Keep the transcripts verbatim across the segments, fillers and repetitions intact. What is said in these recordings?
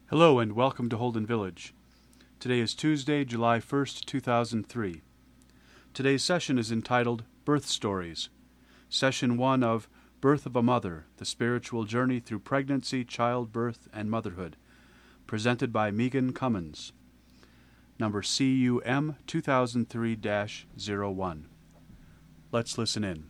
Hello and welcome to Holden Village. Today is Tuesday, July first, two thousand three. Today's session is entitled Birth Stories, Session one of Birth of a Mother, The Spiritual Journey Through Pregnancy, Childbirth, and Motherhood, presented by Megan Cummins, number C U M two thousand three dash zero one. Let's listen in.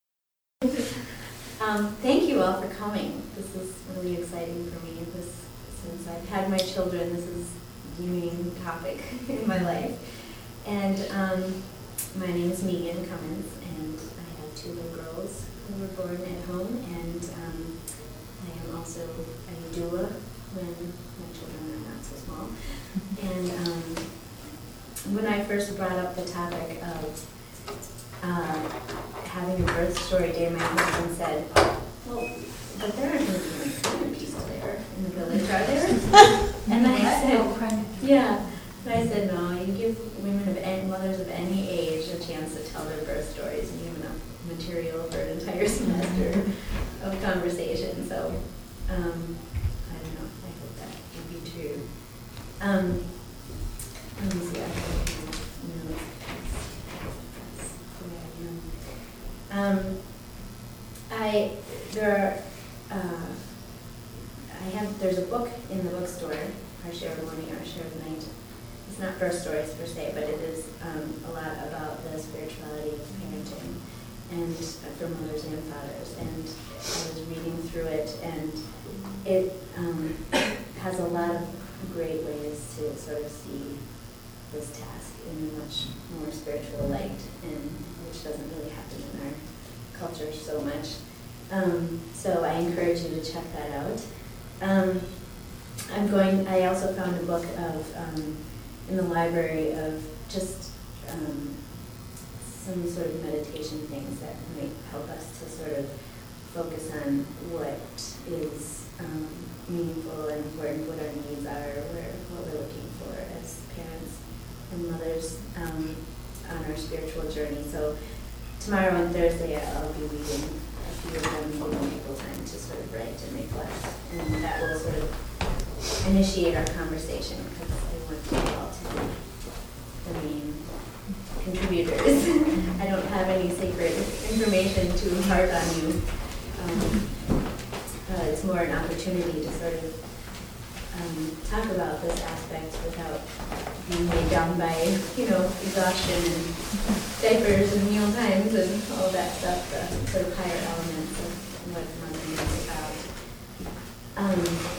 Um, thank you all for coming. This is really exciting for me. This, since I've had my children, this is a new topic in my life. And um, my name is Megan Cummins, and I have two little girls who were born at home, and um, I am also a doula when my children are not so small. And um, when I first brought up the topic of uh, having a birth story day, my husband said, well, but there aren't going to be any therapies there in the village, are there? And I said, yeah. And I said, no, you give women of any, mothers of any age a chance to tell their birth stories, and you have enough material for an entire semester of conversation. So, um, I don't know, I hope that would be true. Um, let me see, I have no, that's the way I am. Um, I, there are, uh, I have, there's a book in the bookstore, Our Share of the Morning, Our Share of the Night. It's not birth stories per se, but it is um, a lot about the spirituality of parenting and uh, for mothers and fathers. And I was reading through it, and it um, has a lot of great ways to sort of see this task in a much more spiritual light, and which doesn't really happen in our culture so much. Um, so I encourage you to check that out. Um, I'm going, I also found a book of, um, in the library of just um, some sort of meditation things that might help us to sort of focus on what is um, meaningful and important, what our needs are, where, what we're looking for as parents and mothers um, on our spiritual journey. So tomorrow and Thursday I'll be reading a few of them, giving people time to sort of write and reflect, and that will sort of initiate our conversation, because I want you all to be the main contributors. I don't have any sacred information to impart on you. Um, uh, it's more an opportunity to sort of um, talk about this aspect without being weighed down by, you know, exhaustion and diapers and meal times and all that stuff, the sort of higher elements of what mothering is about. Um,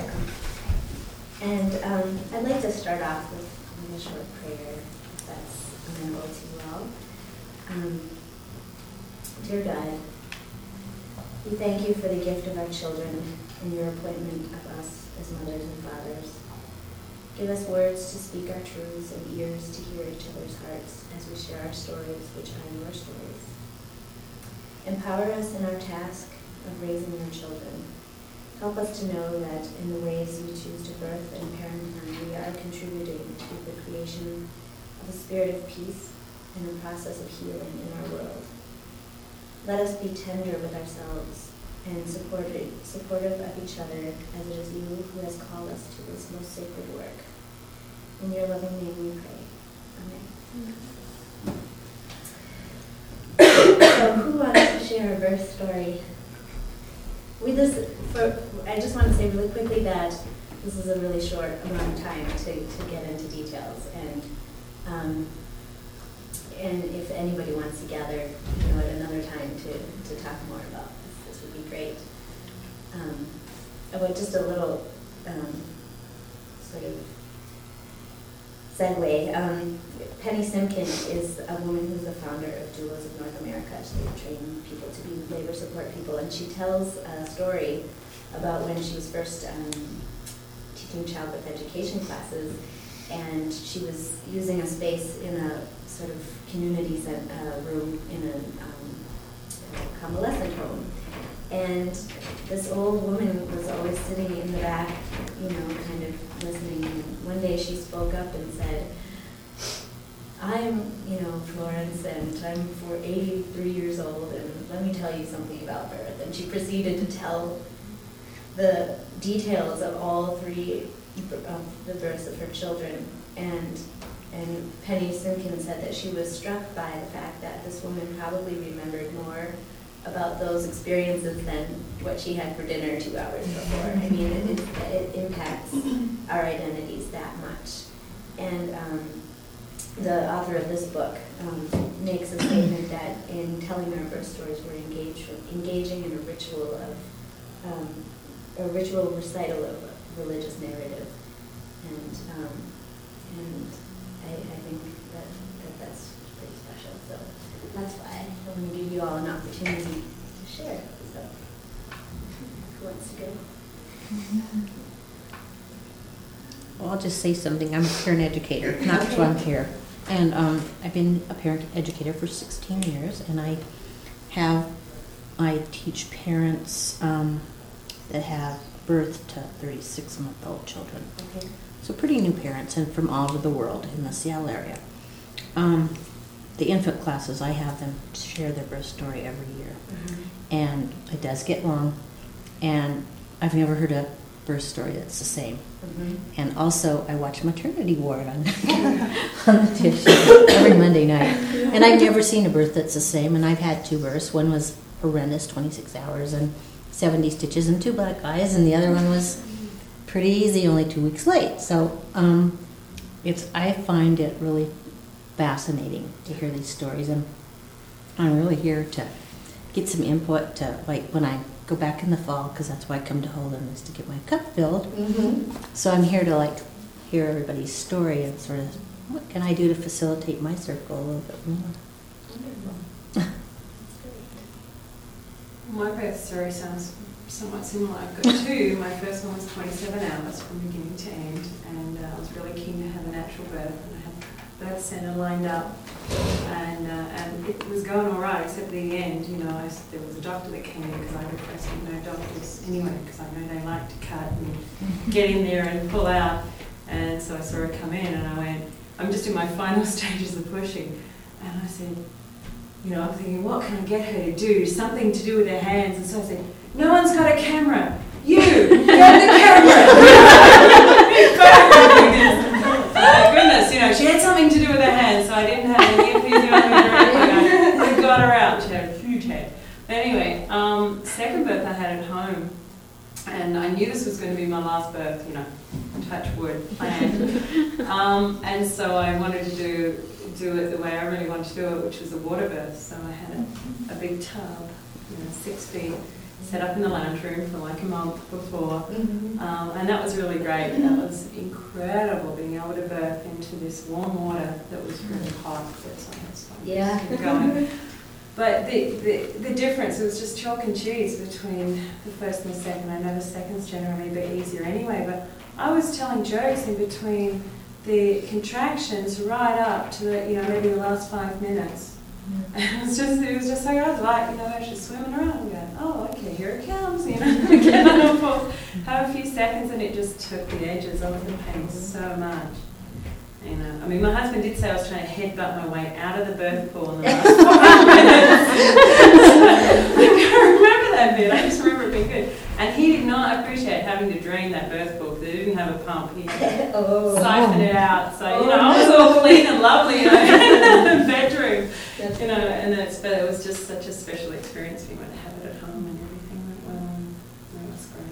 And um, I'd like to start off with a short prayer, if that's amenable to you all. Um, Dear God, we thank you for the gift of our children and your appointment of us as mothers and fathers. Give us words to speak our truths and ears to hear each other's hearts as we share our stories, which are your stories. Empower us in our task of raising your children. Help us to know that in the ways you choose to birth and parent them, we are contributing to the creation of a spirit of peace and a process of healing in our world. Let us be tender with ourselves and supportive, supportive of each other, as it is you who has called us to this most sacred work. In your loving name we pray. Amen. So who wants to share a birth story? We this for I just want to say really quickly that this is a really short amount of time to, to get into details, and um, and if anybody wants to gather, you know, at another time to, to talk more about this, this would be great. Um, about just a little um, sort of segue. Um, Penny Simkin is a woman who's the founder of Doulas of North America. She trains people to be labor support people, and she tells a story about when she was first um, teaching childbirth education classes, and she was using a space in a sort of community uh, room in a, um, a convalescent home. And this old woman was always sitting in the back, you know, kind of listening. And one day she spoke up and said, I'm, you know, Florence, and I'm for eighty-three years old, and let me tell you something about birth. And she proceeded to tell the details of all three of the births of her children. And and Penny Simkin said that she was struck by the fact that this woman probably remembered more about those experiences than what she had for dinner two hours before. I mean, it, it, it impacts our identities that much. And um, the author of this book um, makes a statement that in telling our birth stories, we're engaged, engaging in a ritual of um, a ritual recital of religious narrative, and um, and I, I think that, that that's pretty special. So that's why I want to give you all an opportunity to share. So who wants to go? Well, I'll just say something. I'm a parent educator, not okay. volunteer. And um, I've been a parent educator for sixteen years, and I have, I teach parents um, that have birth to thirty-six month old children. Okay. So pretty new parents, and from all over the world in the Seattle area. Um, the infant classes, I have them share their birth story every year. Mm-hmm. And it does get long, and I've never heard a birth story that's the same. Mm-hmm. And also, I watch Maternity Ward on, on the dish every Monday night. And I've never seen a birth that's the same, and I've had two births. One was horrendous, twenty-six hours and seventy stitches and two black eyes, and the other one was pretty easy, only two weeks late. So um, it's I find it really fascinating to hear these stories, and I'm really here to get some input to, like, when I go back in the fall, because that's why I come to Holden, is to get my cup filled. Mm-hmm. So I'm here to, like, hear everybody's story and sort of, what can I do to facilitate my circle a little bit more? Wonderful. My birth story sounds somewhat similar. I've got two. My first one was twenty-seven hours from beginning to end, and uh, I was really keen to have a natural birth, and I had birth center lined up, and uh, and it was going all right, except at the end, you know, I, there was a doctor that came in, because I requested no doctors anyway, because I know they like to cut and get in there and pull out, and so I saw her come in, and I went, I'm just in my final stages of pushing, and I said, you know, I'm thinking, what can I get her to do? Something to do with her hands. And so I said, no one's got a camera. You, you're the camera. Oh, goodness, you know, she had something to do with her hands, so I didn't have any enthusiasm or anything. I got her out. She had a huge head. But anyway, um, second birth I had at home, and I knew this was going to be my last birth, you know, touch wood, planned. Um, and so I wanted to do do it the way I really wanted to do it, which was a water birth. So I had a, a big tub, you know, six feet, set up in the lounge room for like a month before. Mm-hmm. um, and that was really great. That was incredible, being able to birth into this warm water that was really hot. That's why it's like yeah. going. But the, the, the difference, it was just chalk and cheese between the first and the second. I know the second's generally a bit easier anyway, but I was telling jokes in between the contractions right up to the, you know, maybe the last five minutes. Mm-hmm. And it was just, it was just so good. Like, you know, I was just swimming around going, oh, okay, here it comes, you know, get on and forth. Have a few seconds, and it just took the edges off the pain so much. You know, I mean, my husband did say I was trying to headbutt my way out of the birth pool in the last five minutes. I can't remember that bit. I just remember it being good. And he did not appreciate having to drain that birth pool because it didn't have a pump. He oh. siphoned it out. So, you know, I was all clean and lovely, you know, in the bedroom. Yes. You know, and then it's, but it was just such a special experience for me when I have it at home and everything went well. And it was great.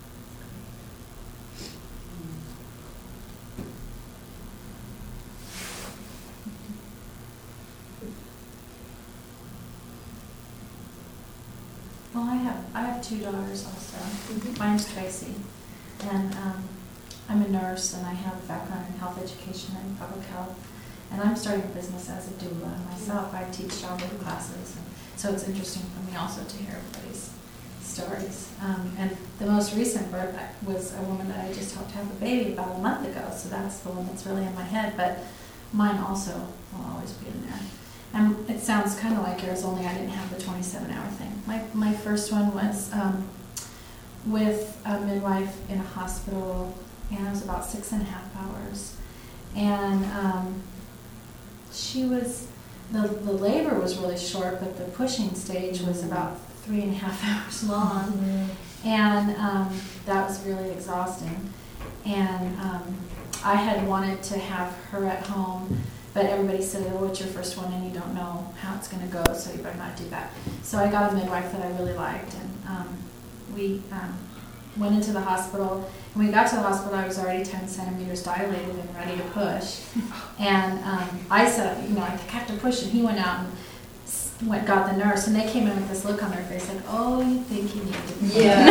Well, I have I have two daughters also. Mm-hmm. Mine's Tracy, and um, I'm a nurse, and I have a background in health education and public health. And I'm starting a business as a doula myself. I teach childbirth classes, and so it's interesting for me also to hear everybody's stories. Um, and the most recent birth was a woman that I just helped have a baby about a month ago, so that's the one that's really in my head. But mine also will always be in there. And it sounds kind of like yours, only I didn't have the twenty-seven hour thing. My my first one was um, with a midwife in a hospital, and it was about six and a half hours. And um, she was, the, the labor was really short, but the pushing stage was about three and a half hours long. Mm-hmm. And um, that was really exhausting. And um, I had wanted to have her at home, but everybody said, oh, it's your first one and you don't know how it's going to go, so you better not do that. So I got a midwife that I really liked, and um, we um, went into the hospital. When we got to the hospital, I was already ten centimeters dilated and ready to push. And um, I said, you know, I have to push, and he went out and s- went, got the nurse, and they came in with this look on their face like, oh, you think you need to push? Yeah.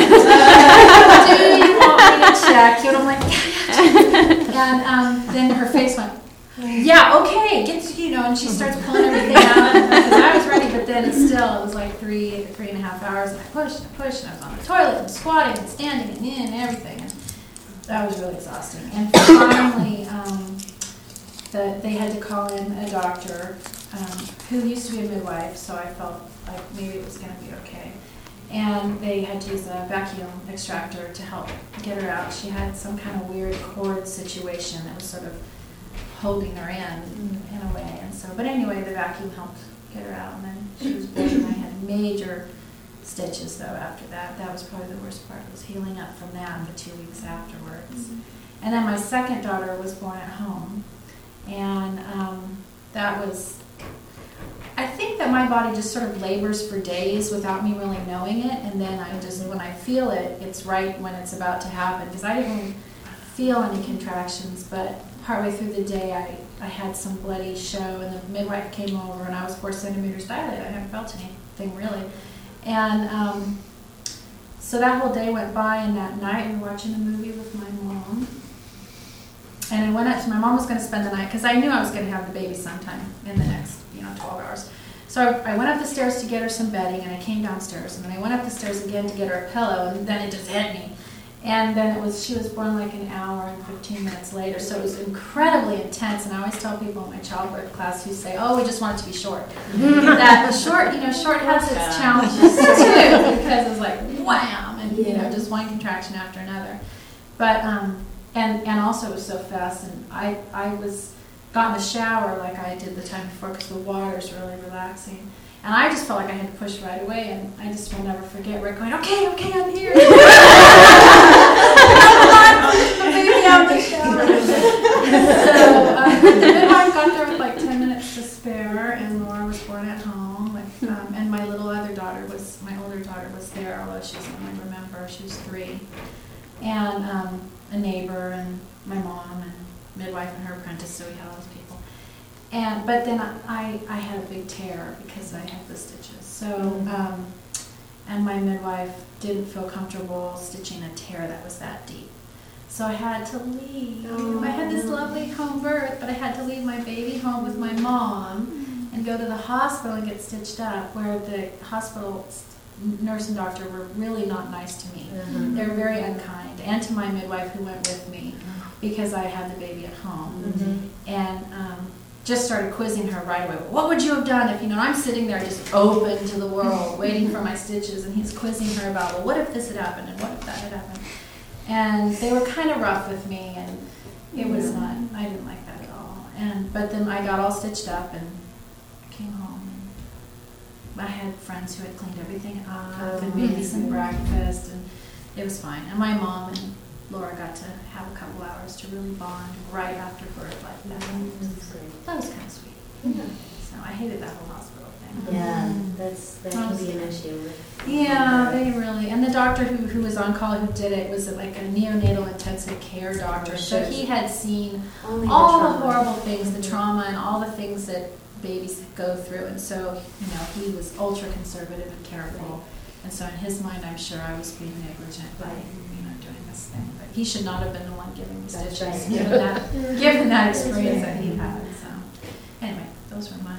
Do you want me to check you? And I'm like, yeah, yeah. And um, then her face went, yeah, okay, get to, you know, and she starts pulling everything out, because I was ready, but then still, it was like three, three and a half hours, and I pushed and pushed, and I was on the toilet, and squatting, and standing, and in, and everything, and that was really exhausting. And finally, um, the, they had to call in a doctor, um, who used to be a midwife, so I felt like maybe it was gonna be okay. And they had to use a vacuum extractor to help get her out. She had some kind of weird cord situation that was sort of holding her in, in a way, and so, but anyway, the vacuum helped get her out, and then she was born, and I had major stitches, though, after that. That was probably the worst part, was healing up from that for two weeks afterwards. Mm-hmm. And then my second daughter was born at home, and um, that was, I think that my body just sort of labors for days without me really knowing it, and then I just, when I feel it, it's right when it's about to happen, because I didn't really feel any contractions, but partway through the day, I, I had some bloody show, and the midwife came over, and I was four centimeters dilated. I hadn't felt anything really. And um, so that whole day went by, and that night we were watching a movie with my mom. And I went up to, my mom was going to spend the night, because I knew I was going to have the baby sometime in the next, you know, twelve hours. So I, I went up the stairs to get her some bedding, and I came downstairs, and then I went up the stairs again to get her a pillow, and then it just hit me. And then it was, she was born like an hour and fifteen minutes later, so it was incredibly intense. And I always tell people in my childbirth class who say, oh, we just want it to be short, that short, you know, short has its challenges too, because it was like wham, and you know, just one contraction after another. But um, and and also it was so fast, and I I was got in the shower like I did the time before, because the water's really relaxing. And I just felt like I had to push right away, and I just will never forget Rick going, okay, okay, I'm here. Baby out in the shower. So um, the midwife got there with like ten minutes to spare, and Laura was born at home. Like, um, and my little other daughter was, my older daughter was there, although she doesn't really remember, she was three. And um, a neighbor, and my mom, and midwife and her apprentice, so we had all those people. And but then I, I had a big tear because I had the stitches. So um, and my midwife didn't feel comfortable stitching a tear that was that deep. So I had to leave. Oh. I had this lovely home birth, but I had to leave my baby home with my mom and go to the hospital and get stitched up, where the hospital nurse and doctor were really not nice to me. Mm-hmm. They were very unkind, and to my midwife who went with me, because I had the baby at home. Mm-hmm. And um, just started quizzing her right away. What would you have done if, you know, I'm sitting there just open to the world, waiting for my stitches, and he's quizzing her about, well, what if this had happened, and what if that had happened? And they were kind of rough with me, and it was not, I didn't like that at all. And but then I got all stitched up and came home. And I had friends who had cleaned everything up oh, and made me some breakfast, and it was fine. And my mom and Laura got to have a couple hours to really bond right after birth like that. Mm-hmm. That was kind of sweet. Yeah. So I hated that whole hospital thing. Yeah, that's that can be an issue. Yeah, they really, and the doctor who, who was on call who did it was like a neonatal intensive care doctor. So he had seen Only all the, the horrible things, the trauma and all the things that babies go through. And so, you know, he was ultra conservative and careful. Right. And so in his mind, I'm sure I was being negligent by, you know, doing this thing. But he should not have been the one giving me stitches, right. given, that, given that experience that he had. So anyway, those were my...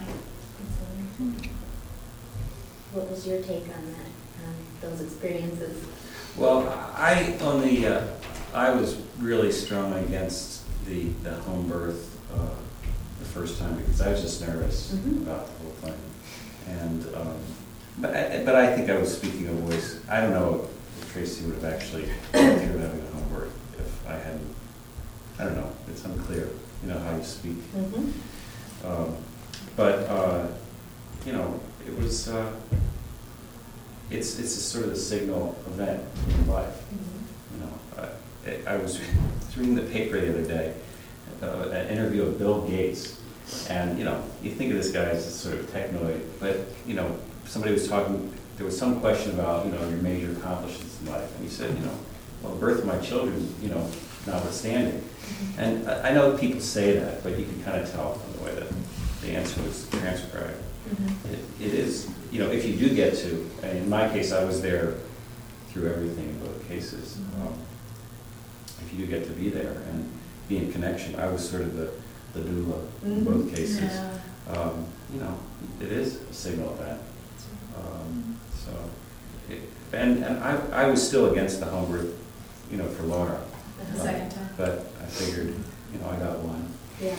What was your take on that, um, those experiences? Well, I only, uh, I was really strong against the, the home birth uh, the first time, because I was just nervous mm-hmm. about the whole thing. And, um, but, I, but I think I was speaking a voice. I don't know if Tracy would have actually gone through having a home birth if I hadn't, I don't know, it's unclear, you know, how you speak. Mm-hmm. um, but, uh, you know, it was, uh, it's, it's a sort of a signal event in life. You know, I, I was reading the paper the other day, uh, an interview of Bill Gates, and, you know, you think of this guy as a sort of technoid, but, you know, somebody was talking, there was some question about, you know, your major accomplishments in life, and he said, you know, well, the birth of my children, you know, notwithstanding. And I, I know people say that, but you can kind of tell from the way that the answer was transcribed. Mm-hmm. It, it is, you know, if you do get to, and in my case, I was there through everything in both cases. Um, if you do get to be there and be in connection, I was sort of the, the doula in Mhm. both cases. Yeah. Um, you know, it is a signal event. Um, so, it, and, and I, I was still against the home birth, you know, for Laura. The second time. But I figured, you know, I got one. Yeah.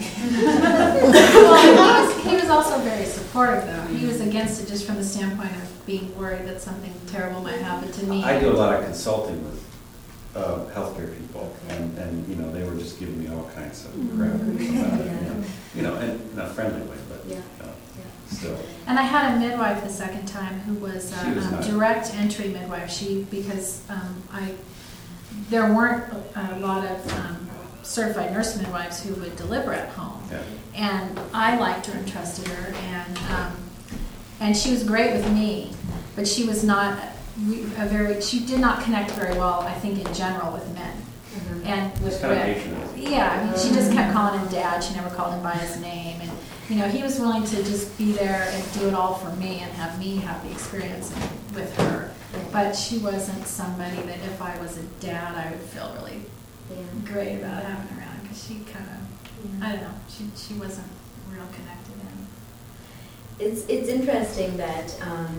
Well, he was, he was also very supportive, though. He was against it just from the standpoint of being worried that something terrible might happen to me. I do a lot of consulting with uh, healthcare people, and, and, you know, they were just giving me all kinds of crap about it, you know. You know, and in a friendly way, but, Yeah. uh, Yeah. still. And I had a midwife the second time who was a She was um, nice. direct entry midwife. She, because um, I, there weren't a lot of um, certified nurse midwives who would deliver at home. Yeah. And I liked her and trusted her, and um, and she was great with me, but she was not a very, she did not connect very well, I think, in general with men. Mhm. And It's with kind of Rick. patronizing. Yeah, I mean, she just kept calling him dad, she never called him by his name, and, you know, he was willing to just be there and do it all for me and have me have the experience with her. But she wasn't somebody that if I was a dad, I would feel really Yeah. great about having around, because she kind of, I don't know, she, she wasn't real connected in. It's, it's interesting that, um,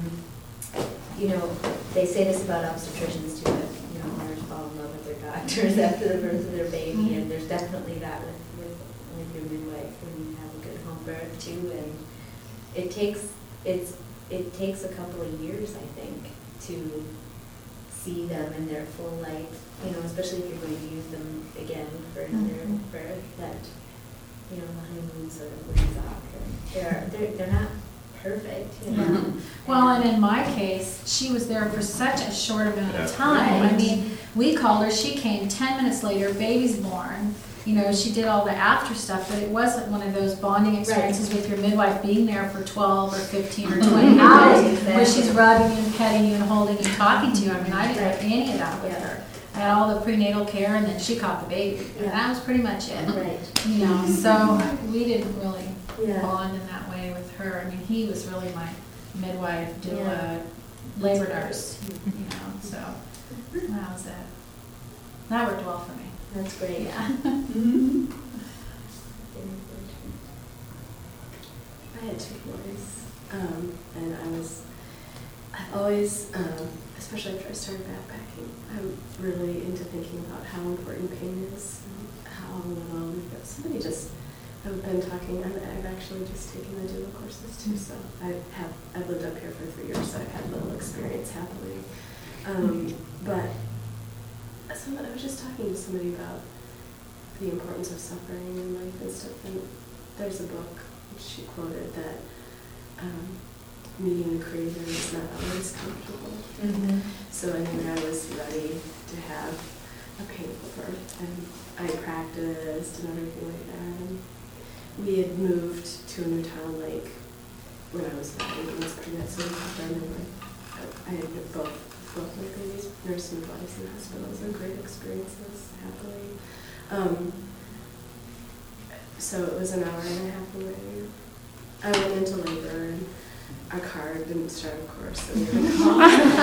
you know, they say this about obstetricians too, that, you know, mothers fall in love with their doctors after the birth of their baby, and there's definitely that with, with, with your midwife when you have a good home birth too, and it takes, it's, it takes a couple of years, I think, to see them in their full light, you know, especially if you're going to use them again for another Mhm. birth, that, you know, the honeymoon sort of wears off, and they're, they're, they're not perfect, you know. Mhm. Well, and in my case, she was there for such a short amount Yeah. of time. I Right. mean, we called her, she came ten minutes later, baby's born. You know, she did all the after stuff, but it wasn't one of those bonding experiences with your midwife being there for twelve or fifteen or twenty hours, Right, where she's exactly. rubbing you and petting you and holding you and talking to you. I mean, I didn't have any of that with Yeah. her. I had all the prenatal care, and then she caught the baby, and that was pretty much it. Right, You know, so we didn't really yeah. bond in that way with her. I mean, he was really my midwife, doula, Yeah. labor nurse, you know, so that was it. That worked well for me. That's great. Yeah. Mhm. I had two boys, um, and I was, I've always, um, especially after I started backpacking, I'm really into thinking about how important pain is, and how little we've got. Somebody just, I've been talking, and I've actually just taken the doula courses too, so I have, I've lived up here for three years, so I've had little experience happily. Um, but, someone, I was just talking to somebody about the importance of suffering in life and stuff, and there's a book which she quoted that um, meeting the Creator is not always comfortable. Mhm. So I mean, I was ready to have a painful birth, and I practiced and everything like that. And we had moved to a new town, like when I was nine, and was pregnant, so we had done like I had both both my babies nursing midwives in hospitals, and great experiences, happily. Um, so it was an hour and a half away. I went into labor, and our car didn't start, of course, so we had to call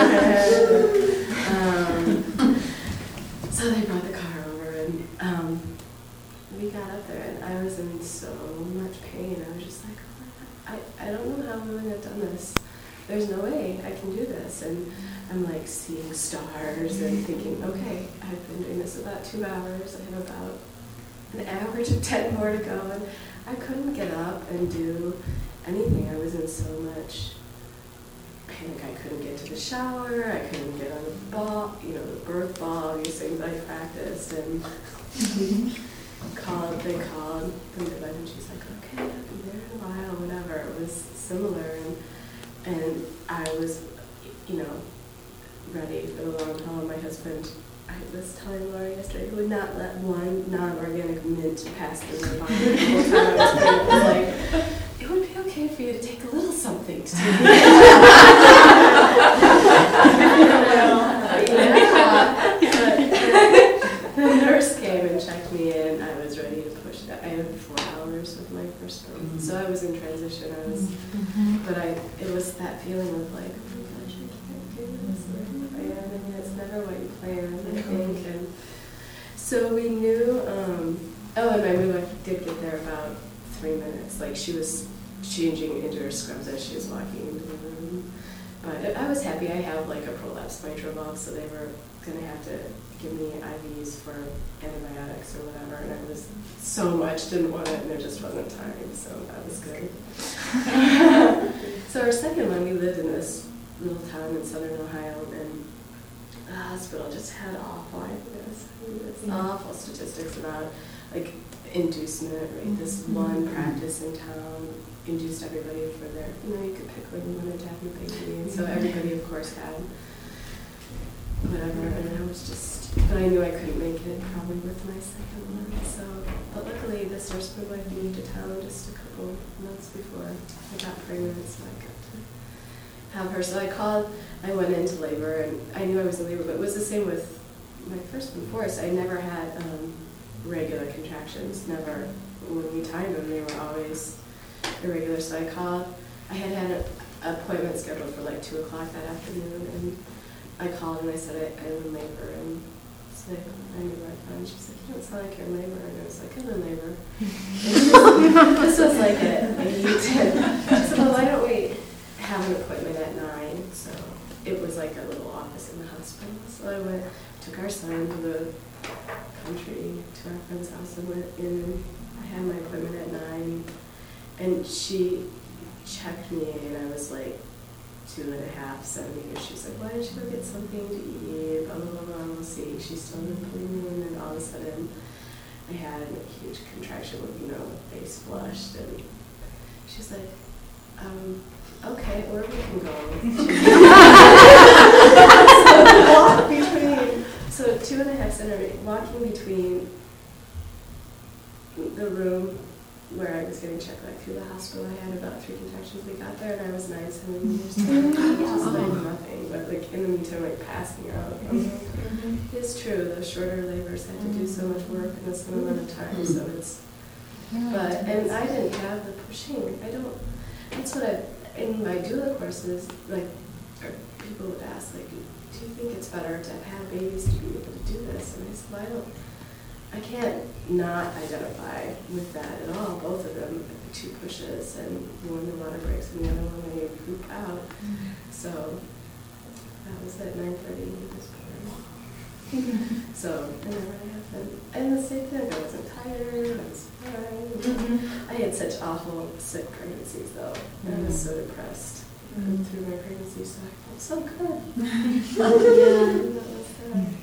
um, So they brought the car over, and um, we got up there, and I was in so much pain. I was just like, oh my God, I, I don't know how women have done this. There's no way I can do this. And I'm like seeing stars and thinking, okay, I've been doing this about two hours. I have about an average of ten more to go. And I couldn't get up and do anything. I was in so much panic. I couldn't get to the shower. I couldn't get on the ball, you know, the birth ball, these things I practiced. And called, they called the midwife, and she's like, okay, I'll be there in a while, whatever. It was similar. And, and I was, you know, ready for the long haul. My husband, I was telling Laura yesterday, he would not let one non-organic mint pass through my body the whole time I was pregnant. I was like, it would be okay for you to take a little something to take it. The nurse came and checked me in. I was ready to push that. I had four hours with my first birth, mm-hmm. so I was in transition. I was, mm-hmm. but I, it was that feeling of like, oh my gosh, I can't do this. I am, and it's never what you plan, I think. And so we knew. Um, oh, and my midwife did get there about three minutes. Like she was changing into her scrubs as she was walking into the room. But I was happy. I have like a prolapsed mitral valve, so they were going to have to give me I Vs for antibiotics or whatever, and I was so much didn't want it, and there just wasn't time, so that was good. So our second one, we lived in this little town in southern Ohio, and the hospital just had awful ideas. I mean, it's yeah. awful statistics about like inducement rate. This mm-hmm. one practice in town induced everybody for their, you know, you could pick when you wanted to have your baby, and so everybody, of course, had whatever, and I was just, but I knew I couldn't make it probably with my second one, so, but luckily this nurse midwife moved to town just a couple months before I got pregnant, so I got to have her. So I called, I went into labor, and I knew I was in labor, but it was the same with my first one, Forrest. I never had um, regular contractions, never. When we timed them, they were always irregular, so I called. I had had an appointment scheduled for like two o'clock that afternoon, and I called and I said I, I'm in labor, and so I knew my friend. She's like, you don't sound like you're in labor, and I was like, I'm in labor. This was like at eight. She said, well, why don't we have an appointment at nine? So it was like a little office in the hospital. So I went, took our son to the country to our friend's house and went in, and I had my appointment at nine, and she checked me, and I was like two and a half centimeters. She's like, why don't you go get something to eat, blah, blah, blah, blah, we'll see. She still didn't believe me, and then all of a sudden I had a huge contraction with, you know, face flushed, and she's like, um, okay, or we can go. So walk between, so two and a half centimeters, walking between the room where I was getting checked like through the hospital. I had about three contractions. We got there and I was nine centimeters tall. Just like nothing, but like in the meantime, like passing out. Mm-hmm. It's true, the shorter labors had to do so much work in the same amount of time, so it's, but, and I didn't have the pushing. I don't, that's what I, in my doula courses, like, or people would ask, like, do you think it's better to have babies to be able to do this? And I said, well, I don't, I can't not identify with that at all. Both of them, two pushes, and one the water breaks, and the other one when you poop out. Mm-hmm. So that was at nine thirty. He was born. So I never happened. And the same thing. I wasn't tired. I was fine. Mm-hmm. I had such awful sick pregnancies, though. Mm-hmm. And I was so depressed mm-hmm. through my pregnancy. So I felt so good. Oh yeah. That was good.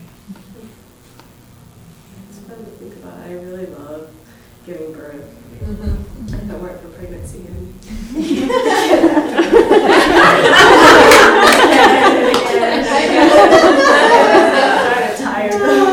To think about. I really love giving birth. Mm-hmm. If it weren't for pregnancy and I'm tired.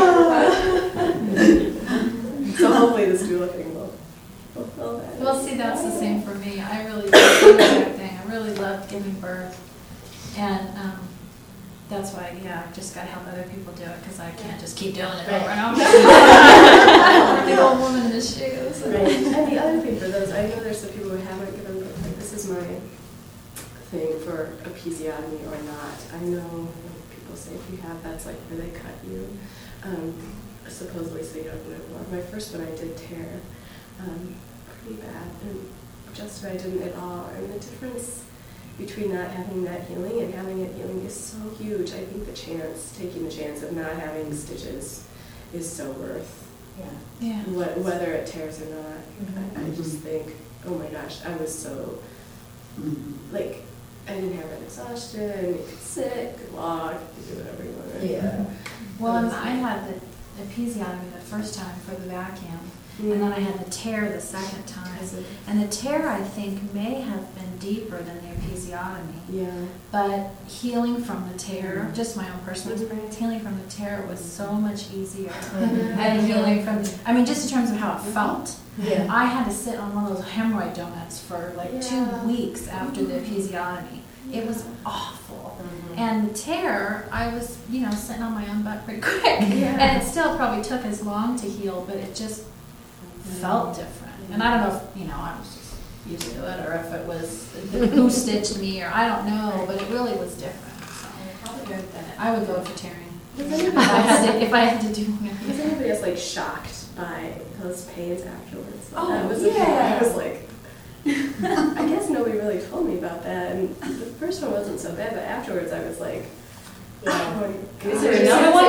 So hopefully this doula thing will fulfill that. Well, see, that's the same for me. I really love the exact thing. I really love giving birth, and um, that's why, yeah, I've just got to help other people do it, because I can't just keep doing it over and over. I don't want to be the old woman in the shoes. Right. And the other thing for those, I know there's some people who haven't given birth, like this is my thing for episiotomy or not. I know like, people say if you have, that's like where they cut you, um, supposedly so you don't have no blood. My first one I did tear um, pretty bad, and just I didn't at all. And the difference between not having that healing and having it healing is so huge. I think the chance, taking the chance of not having stitches is so worth Yeah. Yeah. what, whether it tears or not. Mm-hmm. I, I just think, oh my gosh, I was so, Mm-hmm. like, I didn't have an exhaustion, you could sit, could walk, you could do whatever you wanted. Yeah. Well, and I had the episiotomy the first time for the vacuum, and then I had the tear the second time. And the tear, I think, may have been deeper than the episiotomy. Yeah. But healing from the tear, just my own personal experience, healing from the tear was so much easier than healing from the, I mean, just in terms of how it felt. Yeah. I had to sit on one of those hemorrhoid donuts for like Yeah. two weeks after the episiotomy. It was awful. And the tear, I was, you know, sitting on my own butt pretty quick. Yeah. And it still probably took as long to heal, but it just felt different. And I don't know if, you know, I was just used to it, or if it was who stitched me, or I don't know, but it really was different. So I would go for tearing. Was If anybody I had else, to, if I had to do was anybody else like shocked by those pains afterwards? Oh, that was yeah. I was like, I guess nobody really told me about that. And the first one wasn't so bad, but afterwards I was like, Yeah. oh, Is there there another another one? one?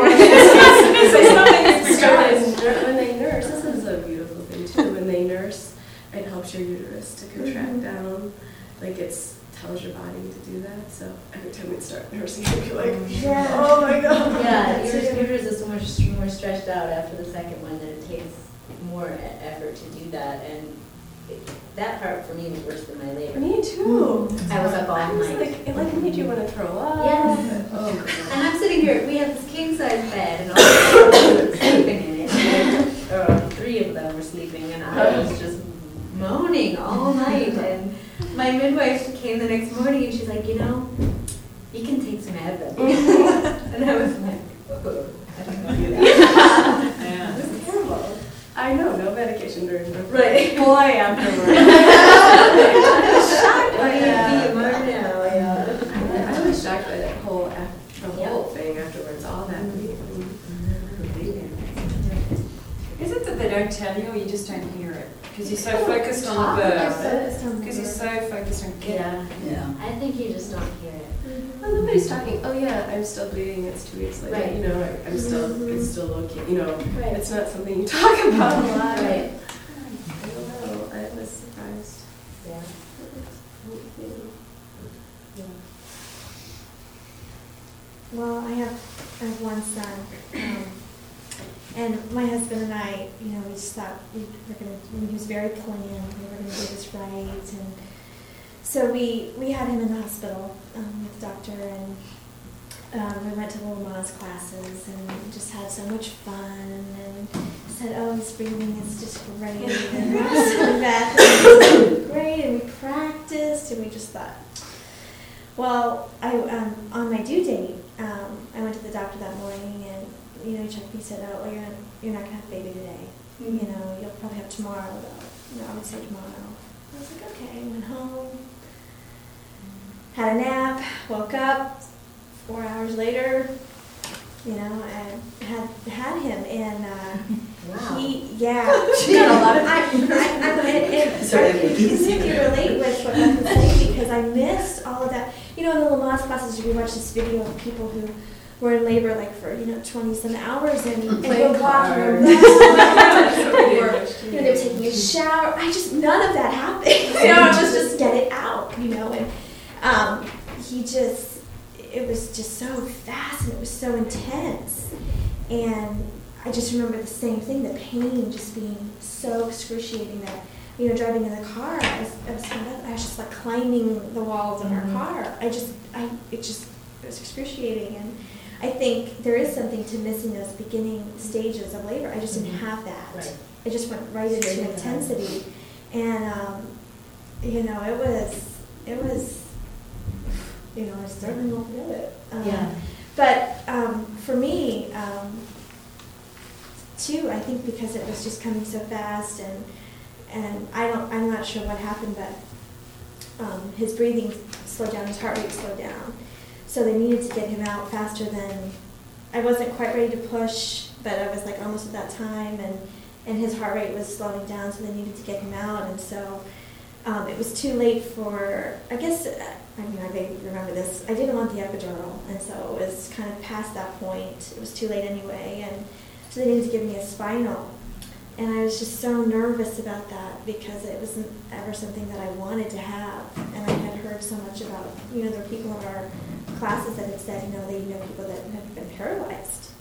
When they nurse, this is a beautiful thing too. When they nurse, it helps your uterus to contract down. Like it's tells your body to do that. So every time we'd start nursing, I'd be like, Yeah. oh my god. Yeah, your uterus is so much more stretched out after the second one that it takes more e- effort to do that, and it- that part for me was worse than my labor. Me too. I was up all I was night. like, it like made you want to throw up. Yes. Oh And I'm sitting here, we have this king size bed and all the children were sleeping in it. And, uh, three of them were sleeping and I was just moaning all night. And my midwife came the next morning and she's like, you know, you can take some Advil. And I was like, oh, I don't know you that. Yeah. It was terrible. I know, no medication during the Right. boy afterwards. Shocked by Yeah. the now, yeah. I was shocked by that whole, af- the whole thing afterwards, all that week. Is it that they don't tell you, or you just don't hear it? Because you're so focused on the birth. Because you're so focused on getting. Yeah. Yeah. I think you just don't hear it. Well, nobody's talking, oh yeah, I'm still bleeding, it's two weeks later, Right. you know, I- I'm still, it's still okay, you know. Right. It's not something you talk about a lot. Right. I don't know, I was surprised. Yeah. Well, I have, I have one son, um, and my husband and I, you know, we just thought we were gonna, he was very planned, we were gonna do this right, and so we, we had him in the hospital, um, with the doctor, and, um, we went to little Lamaze classes, and just had so much fun, and said, oh, his breathing is just great, and it was so bad, it was great, and we practiced, and we just thought, well, I, um, on my due date, um, I went to the doctor that morning, and you know, he checked me. He said, "Oh, well, you're not, you're not gonna have a baby today. Mm-hmm. You know, you'll probably have tomorrow, though. You know, I would say tomorrow." I was like, "Okay." Went home, had a nap, woke up. Four hours later, you know, I had had him, and uh, Wow. he, yeah, She got a lot of- I, I, I, and, and Sorry, I can ladies. relate with what Beth was saying because I missed all of that. You know, in the Lamaze classes, we watch this video of people who were in labor like for you know twenty some hours and, and Playing were walking cards. around, or you know they were taking a shower. I just none of that happened. You know, it was just get it out. You know, and um, he just it was just so fast and it was so intense, and I just remember the same thing, the pain just being so excruciating that, you know, driving in the car, I was, I was, I was just like climbing the walls of our car. I just, I, it just, it was excruciating. And I think there is something to missing those beginning stages of labor. I just didn't have that. Right. I just went right Straight into into intensity. And, um, you know, it was, it was, you know, I still didn't know to do it. Um, Yeah. But um, for me, um, too, I think because it was just coming so fast, and and I don't, I'm not sure what happened, but um, his breathing slowed down, his heart rate slowed down, so they needed to get him out faster than. I wasn't quite ready to push, but I was like almost at that time, and and his heart rate was slowing down, so they needed to get him out, and so um, it was too late for. I guess uh, I mean I vaguely remember this. I didn't want the epidural, and so it was kind of past that point. It was too late anyway, and so they needed to give me a spinal. And I was just so nervous about that because it wasn't ever something that I wanted to have. And I had heard so much about, you know, there were people in our classes that had said, you know, they know people that had been paralyzed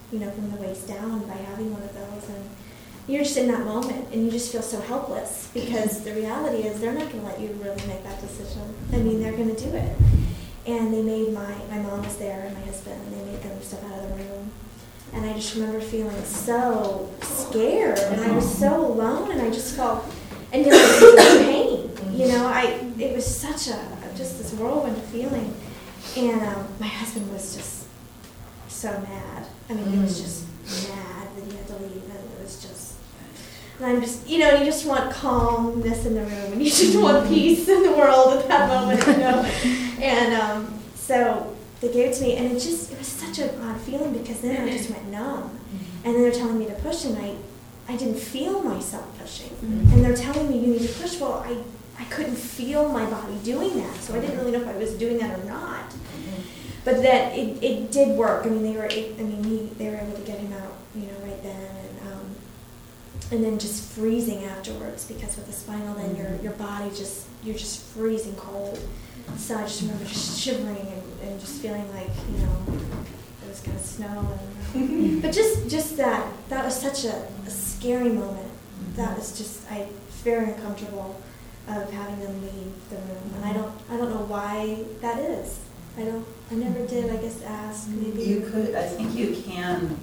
you know, from the waist down by having one of those. And you're just in that moment, and you just feel so helpless because the reality is they're not going to let you really make that decision. I mean, they're going to do it. And they made my, my mom was there and my husband, and they made them step out of the room. And I just remember feeling so scared, and I was so alone, and I just felt, and you know, like pain. You know, I it was such a just this whirlwind of feeling, and um, my husband was just so mad. I mean, he was just mad that he had to leave, and it was just. And I'm just, you know, you just want calmness in the room, and you just want peace in the world at that moment, you know. And um, so they gave it to me, and it just, it was such an odd feeling because then I just went numb. And then they're telling me to push, and I, I didn't feel myself pushing. Mm-hmm. And they're telling me you need to push. Well, I, I couldn't feel my body doing that, so I didn't really know if I was doing that or not. But that it, it did work. I mean, they were, it, I mean, he, they were able to get him out, you know, right then. And, um, and then just freezing afterwards because with the spinal, then your your body just, you're just freezing cold. So I just remember just shivering and, and just feeling like, you know, it was going to snow. And, but just just that, that was such a, a scary moment. That was just, I very uncomfortable of having them leave the room. And I don't, I don't know why that is. I don't, I never did, I guess, ask. Maybe You could, I think you can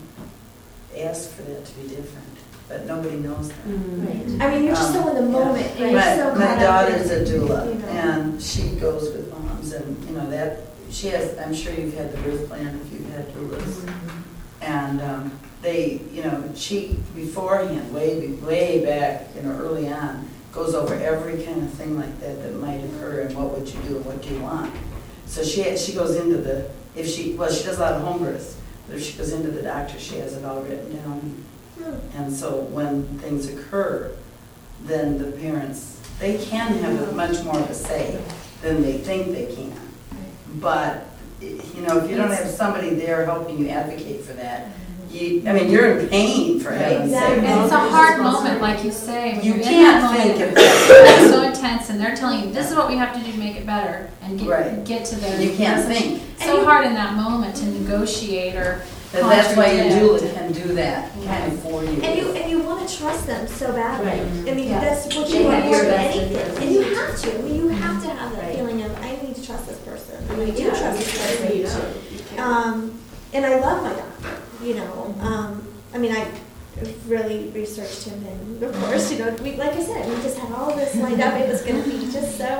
ask for that to be different, but nobody knows that. Right. I mean, you're just so in the moment, and you're My, so my caught up daughter's in, a doula, you know. and she goes with moms, and, you know, that, she has, I'm sure you've had the birth plan if you've had doulas. And um, they, you know, she, beforehand, way, way back, you know, early on, goes over every kind of thing like that that might occur, and what would you do, and what do you want. So she she goes into the, if she, well, she does a lot of home births, but if she goes into the doctor, she has it all written down. Hmm. And so when things occur, then the parents, they can have much more of a say than they think they can. But, you know, if you don't have somebody there helping you advocate for that, you, I mean, you're in pain for heaven's sake. Exactly. And it's a hard moment, like you say, when You you're in can't that think moment. of that. It's so intense, and they're telling you, this is what we have to do to make it better, and get, Right. get to the. You can't think. It's so hard in that moment to negotiate or. And that's why your contradict. doula can do that kind of for you. And you and you want to trust them so badly. Right. I mean, Yeah. that's what They you want have more your than best anything. interest. And you have to. I mean, you have to have that Right. feeling of, I need to trust this person. I And I mean, do yeah, trust this person. you too. Um, and I love my doctor, you know. Um, I mean, I really researched him, and of course, you know, we, like I said, we just had all this lined up. It was going to be just so.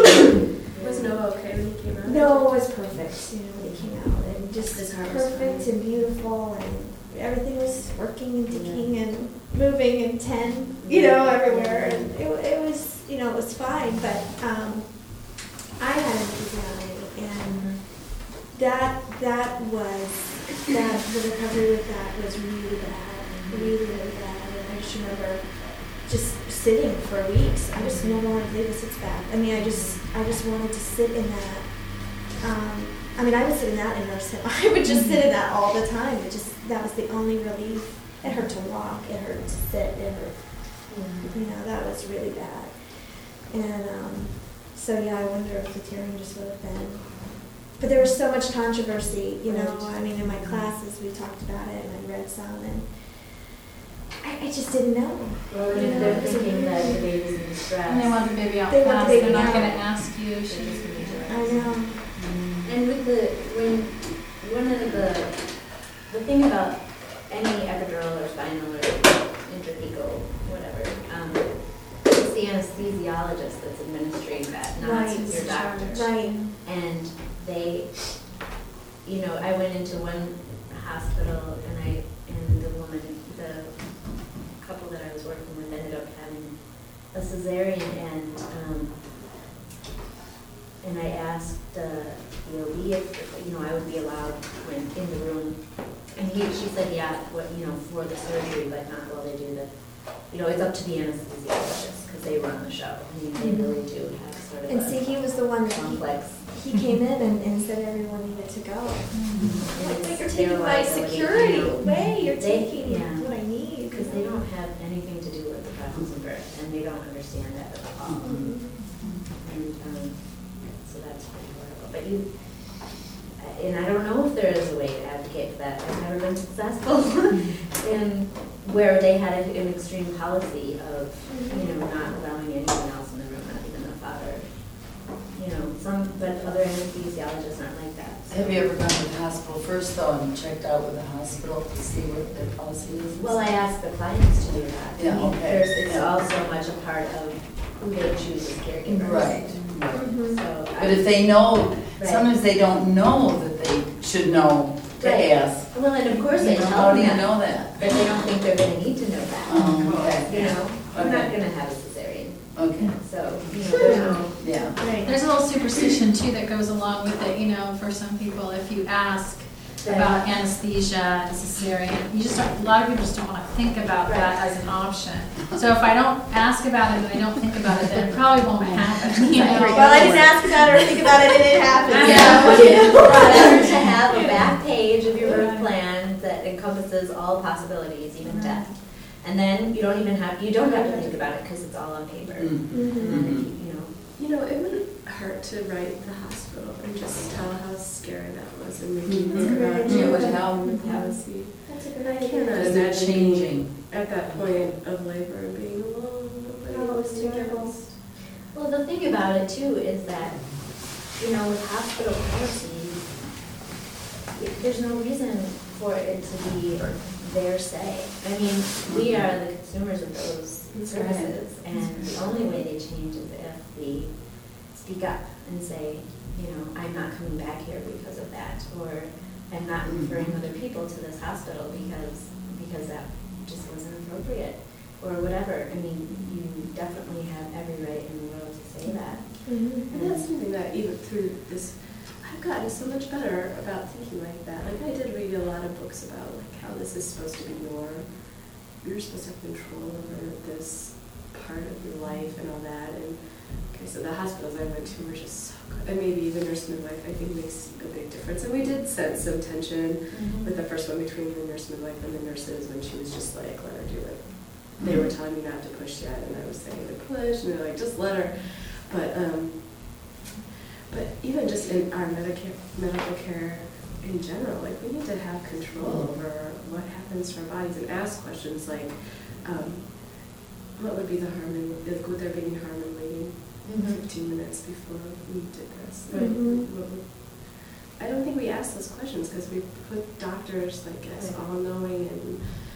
Was Noah okay when he came out? No, it was perfect, you know, when he came out, and just His heart was perfect fine. and beautiful, and everything was working and ticking and moving and ten, you know, everywhere, and it, it was, you know, it was fine, but um, I had an episiotomy, and that that was that the recovery with that was really bad, really really bad, and I just remember just sitting for weeks. I just no longer believe this it's back. I mean, I just I just wanted to sit in that. Um, I mean, I would sit in that in nursing. I would just sit in that all the time. It just that was the only relief. It hurt to walk. It hurt to sit. It hurt. You know, that was really bad. And um, so yeah, I wonder if the tearing just would have been. But there was so much controversy. You know, I mean, in my classes we talked about it, and I read some, and I, I just didn't know. Well, and if they're thinking that the baby's in distress. And they want the baby out They want fast, the they're baby not out. gonna ask you, They're should just gonna do it. I know. And with the, when, one of the, the thing about any epidural or spinal or intrathecal, whatever, um, it's the anesthesiologist that's administering that, not Right. your doctor. Right. And they, you know, I went into one hospital and I, and the woman, the couple that I was working with ended up having a cesarean, and, um, and I asked uh, the O B if, you know, I would be allowed when in the room. And he, she said, yeah, what, you know, for the surgery, but not while they do the, you know, it's up to the anesthesiologist because they run the show. I mean, they really do have sort of And a see, he was the one that he, complex. he came in and, and said everyone needed to go. And Like, it's but you're their taking my liability, security you know. away. You're They- taking yeah. what I need. Because they don't have anything to do with the process of birth, and they don't understand that at all. Mhm. And um, so that's pretty horrible. But you, and I don't know if there is a way to advocate for that. I've never been successful had a- an extreme policy of, you know, not allowing anyone else in the room, not even the father. You know, some, but other anesthesiologists aren't like that. so- Have you ever gone to the hospital first though and checked out with the hospital to see what their policy is? Well, I ask the clients to do that. I Yeah, mean, okay. There's, it's Yeah. also much a part of who they choose as caregivers. Right, right. Mhm. So. But if they know, Right. sometimes they don't know that they should know to Right. ask. Well, and of course You they know, tell How do them you that, know that? but they don't think they're gonna need to know that. Um, okay. You know, I'm not Okay. gonna have a cesarean, Okay, so, you know, there's no. yeah. Right. There's a little superstition too that goes along with it, you know, for some people, if you ask about anesthesia and cesarean, you just don't, a lot of people just don't wanna think about that as an option. So if I don't ask about it and I don't think about it, then it probably won't happen, you know? Well, I didn't ask about it or think about it and it happened. Yeah, better to have a back page of your birth plan that encompasses all possibilities, even death. And then you don't even have, you don't have to think about it because it's all on paper. Mm. And then, if you you know, You know, it wouldn't hurt to write the hospital and just tell how scary that was and maybe Mhm. think about Yeah, it would changing help. the policy. That's a good I idea. cannot Because they're imagine being changing. at that point of labor and being alone. nobody Oh, it's else to terrible. ask. well, the thing about it too is that, you know, with hospital policies, there's no reason for it to be their say. I mean, we are the consumers of those services, and the only way they change is if we speak up and say, you know, I'm not coming back here because of that, or I'm not referring other people to this hospital because, because that just wasn't appropriate, or whatever. I mean, you definitely have every right in the world to say that. Mhm. And that's something that even through this, I've gotten so much better about thinking like that. Like I did read a lot of books about like how this is supposed to be your, you're supposed to have control over this part of your life and all that. And okay, so the hospitals I went to were just so good. And maybe the nurse midwife I think makes a big difference. And we did sense some tension with the first one between the nurse midwife and the nurses when she was just like, let her do it. They were telling me not to push yet, and I was saying to push, and they're like, just let her. But um, but even just in our Medicare, medical care in general, like we need to have control over what happens to our bodies and ask questions like, um, what would be the harm in, like, would there be any harm in waiting fifteen minutes before we did this? Like, Mhm. what would, I don't think we ask those questions because we put doctors like as all knowing and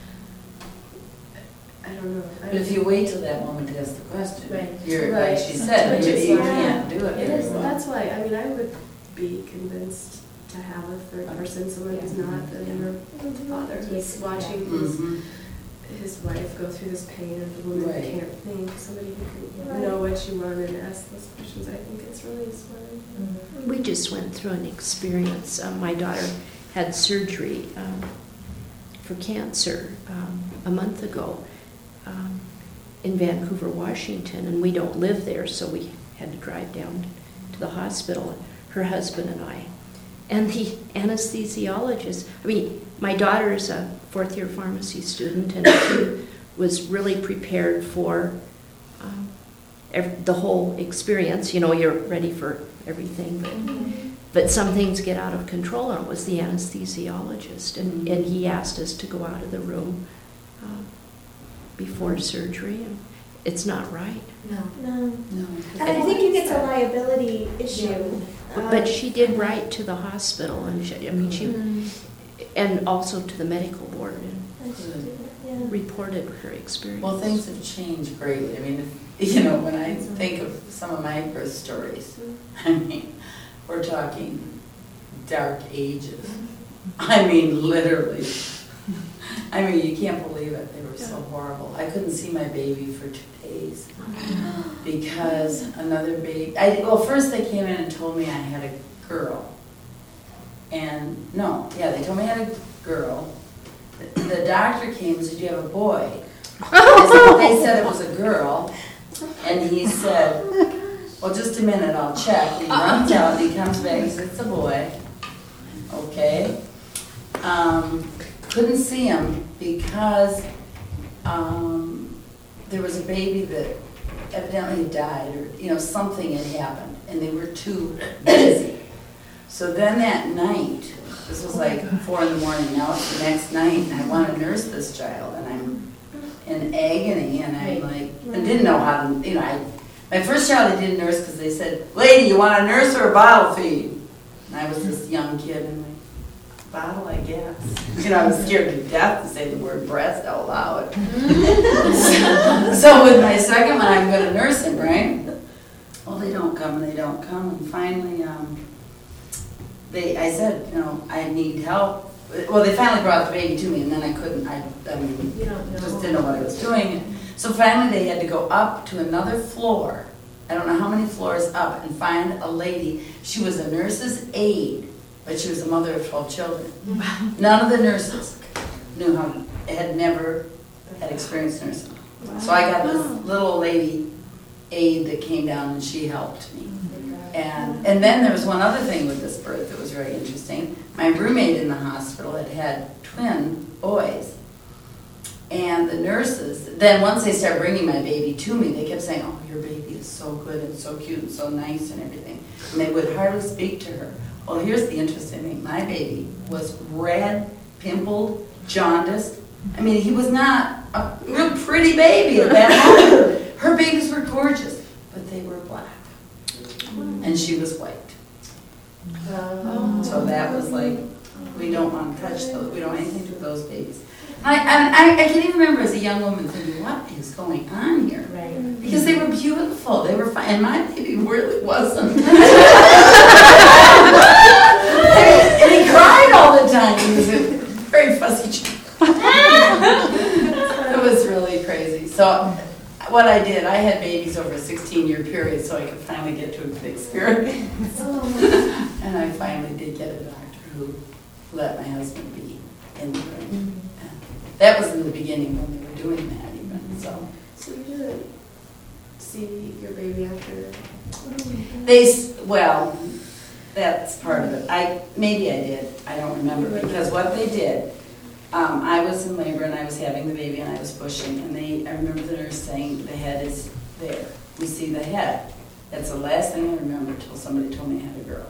I don't know. I But if you wait till that moment to ask the question, Right. you're, Right. like she said, Which you is you why- can't do it It very is, well. that's why, I mean, I would be convinced to have a third person, someone who's not the your father, who's watching his, Mhm. his wife go through this pain of the woman who Right. can't think, somebody who can Right. know what you want and ask those questions. I think it's really smart. We just went through an experience. Um, my daughter had surgery um, for cancer um, a month ago um, in Vancouver, Washington, and we don't live there, so we had to drive down to the hospital, her husband and I. And the anesthesiologist, I mean, my daughter is a fourth year pharmacy student, and she was really prepared for um, ev- the whole experience. You know, you're ready for everything, but, but some things get out of control, and it was the anesthesiologist, and, and he asked us to go out of the room um, before surgery, and it's not right. No. No. No. And I think if it's a liability issue. But um, she did write to the hospital, and she, I mean, she, and also to the medical board, and I should do that, yeah. reported her experience. Well, things have changed greatly. I mean, if- you know, when I think of some of my birth stories, I mean, we're talking dark ages. I mean, literally. I mean, you can't believe it. They were so horrible. I couldn't see my baby for two days because another baby, I, well, first they came in and told me I had a girl. And, no, yeah, they told me I had a girl. The, the doctor came and said, you have a boy. They said it was a girl. And he said, well, just a minute, I'll check. And he runs out, and he comes back, and says, it's a boy. Okay. Um, couldn't see him because um, there was a baby that evidently had died, or, you know, something had happened, and they were too busy. So then that night, this was like four in the morning, now it's the next night, and I want to nurse this child, and I'm, in agony, and I'm Right. like, I didn't know how to, you know, I, my first child I didn't nurse because they said, lady, you want a nurse or a bottle feed? And I was this young kid, and like, bottle, I guess. You know, I was scared to death to say the word breast out loud. so, so with my second one, I'm going to nurse him, right? Well, they don't come, and they don't come, and finally, um, they, I said, you know, I need help. Well, they finally brought the baby to me, and then I couldn't, I, I mean, You don't know. just didn't know what I was doing. So finally, they had to go up to another floor, I don't know how many floors up, and find a lady. She was a nurse's aide, but she was a mother of twelve children. None of the nurses knew how, had never had experienced nursing. So I got this little lady aide that came down, and she helped me. And, and then there was one other thing with this birth that was very interesting. My roommate in the hospital had had twin boys. And the nurses, then once they started bringing my baby to me, they kept saying, oh, your baby is so good and so cute and so nice and everything. And they would hardly speak to her. Well, here's the interesting thing. My baby was red, pimpled, jaundiced. I mean, he was not a real pretty baby at that moment. Her babies were gorgeous, but they were black. And she was white. Oh. So that was like, we don't want to touch those, we don't want anything to do with those babies. I, I, I can even remember as a young woman thinking, what is going on here? Right. Because they were beautiful, they were fine, and my baby really wasn't. And he cried all the time, he was a very fussy child. It was really crazy. So what I did, I had babies over a sixteen year period so I could finally get to a good experience. And I finally did get a doctor who let my husband be in the room. That was in the beginning when they were doing that even, so. So you didn't see your baby after? They, s- well, that's part of it. I, maybe I did, I don't remember, because what they did, um, I was in labor and I was having the baby and I was pushing, and they, I remember the nurse saying, the head is there. We see the head. That's the last thing I remember until somebody told me I had a girl.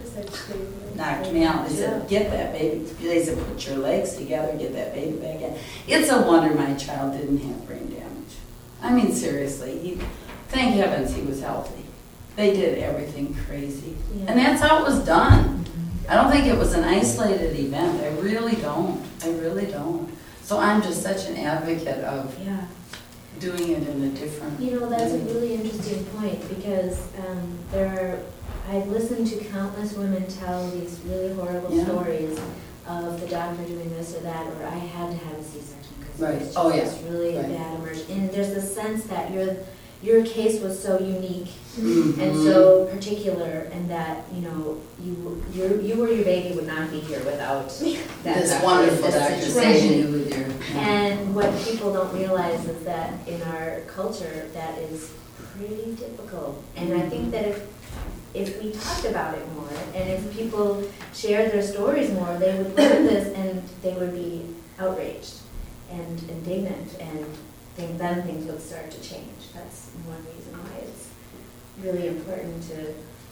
Knocked me out. They said, get that baby. They said, put your legs together, get that baby back in. It's a wonder my child didn't have brain damage. I mean, seriously, he, thank heavens he was healthy. They did everything crazy. Yeah. And that's how it was done. I don't think it was an isolated event. I really don't. I really don't. So I'm just such an advocate of Yeah. doing it in a different You know, that's a way. really interesting point because um, there are, I've listened to countless women tell these really horrible Yeah. stories of the doctor doing this or that, or I had to have a C-section because Right. it was just Oh, yeah. this really Right. bad emergency. And there's a sense that your your case was so unique Mhm. and so particular, and that you know you you you or your baby would not be here without that This doctor, wonderful this doctor situation. saving you with your. And what people don't realize is that in our culture, that is pretty difficult. And I think that if, if we talked about it more, and if people shared their stories more, they would learn this and they would be outraged and indignant, and think then things would start to change. That's one reason why it's really important to